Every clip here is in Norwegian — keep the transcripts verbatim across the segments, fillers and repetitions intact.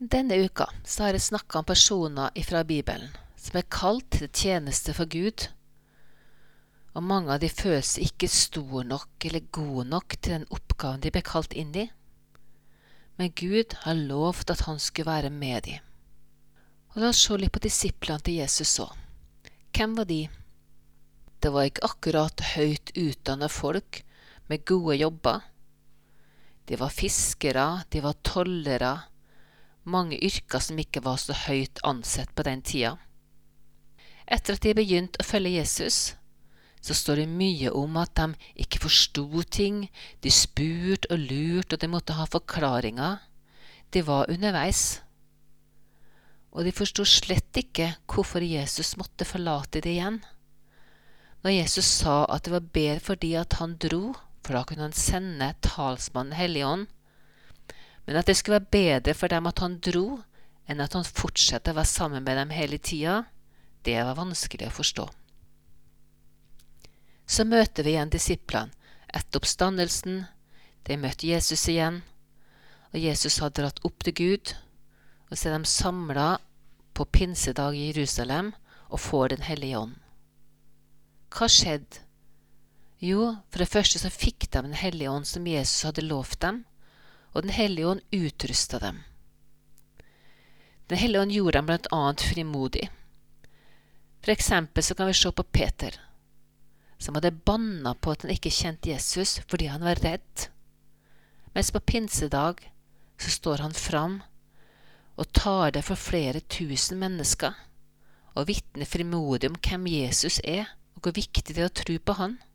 Denne uka så har jeg snakket om personer fra Bibelen som er kalt til tjeneste for Gud, og mange av de føler seg ikke stor nok eller god nok til den oppgaven de ble kalt inn i, men Gud har lovt at han skulle være med dem. Og la oss se litt på disiplene til Jesus så. Hvem var de? Det var ikke akkurat høyt utdannede folk med gode jobber. De var fiskere, de var tollere, mange yrker som ikke var så høyt ansett på den tida. Etter at de begynte å følge Jesus, så står det mye om at de ikke forstod ting, de spurte og lurte, og de måtte ha forklaringer. De var underveis. Og de forstod slett ikke hvorfor Jesus måtte forlate det igjen. Når Jesus sa at det var bedre fordi at han dro, for da kunne han sende talsmannen Helligånd, men at det skulle være bedre for dem at han dro, enn at han fortsatte å være sammen med dem hele tida, det var vanskelig å forstå. Så møter vi igjen disiplene etter oppstandelsen. De møtte Jesus igjen, og Jesus har dratt opp til Gud, og så er de samlet på pinsedag i Jerusalem og får den hellige ånd. Hva skjedde? Jo, for det første så fikk de den hellige ånd som Jesus hadde lovt dem, og den hellige ånd utrustet dem. Den hellige ånd gjorde dem blant annet frimodig. For eksempel så kan vi se på Peter, som hadde bannet på at han ikke kjente Jesus fordi han var redd. Mens på pinsedag så står han fram og tar det for flere tusen mennesker, og vitner frimodig om hvem Jesus er, og hvor viktig det er å tro på han.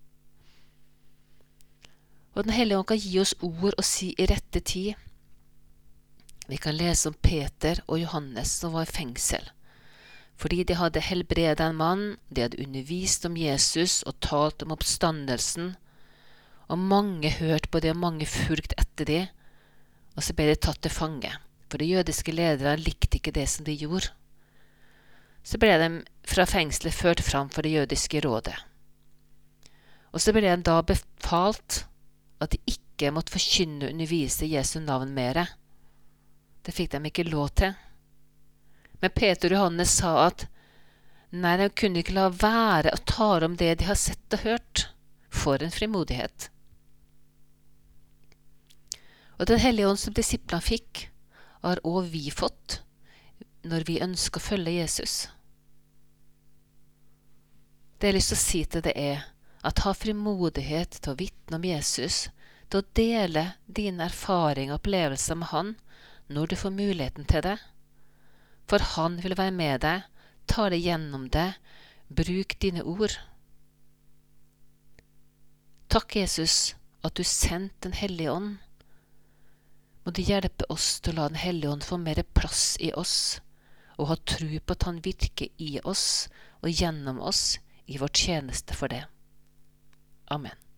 Og den hellige ånd kan gi oss ord å si i rette tid. Vi kan lese om Peter og Johannes som var i fengsel, fordi de hadde helbredet en mann, de hadde undervist om Jesus og talt om oppstandelsen, og mange hørte på det, og mange fulgte etter det, og så ble de tatt til fange, for de jødiske ledere likte ikke det som de gjorde. Så ble de fra fengselet ført fram for det jødiske rådet. Og så ble de da befalt at de ikke måtte forkynne og undervise Jesu navn mere. Det fikk de ikke lov til. Men Peter og Johannes sa at nei, de kunne ikke la være å tale om det de har sett og hørt. For en frimodighet. Og den hellige ånd som disiplene fikk, har også vi fått når vi ønsker å følge Jesus. Det jeg har lyst til å si til det er at ha frimodighet til å vitne om Jesus, til å dele dine erfaringer og opplevelser med han når du får muligheten til det. For han vil være med deg, ta det gjennom det, bruk dine ord. Takk Jesus at du sendte den hellige ånd. Må du hjelpe oss til å la den hellige ånd få mer plass i oss, og ha tro på at han virker i oss og gjennom oss i vår tjeneste for det. Amen.